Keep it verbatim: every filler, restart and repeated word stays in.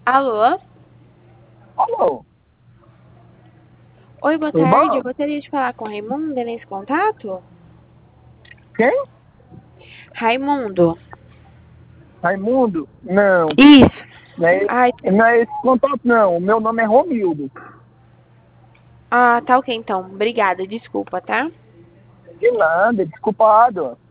Alô? Alô? Oi, boa Tudo tarde. Eu bom? gostaria de falar com o Raimundo nesse contato. Quem? Raimundo. Raimundo? Não. Isso. Não é, Ai, não é esse contato, não. O meu nome é Romildo. ah, tá ok então. Obrigada, desculpa, tá? De nada, desculpado.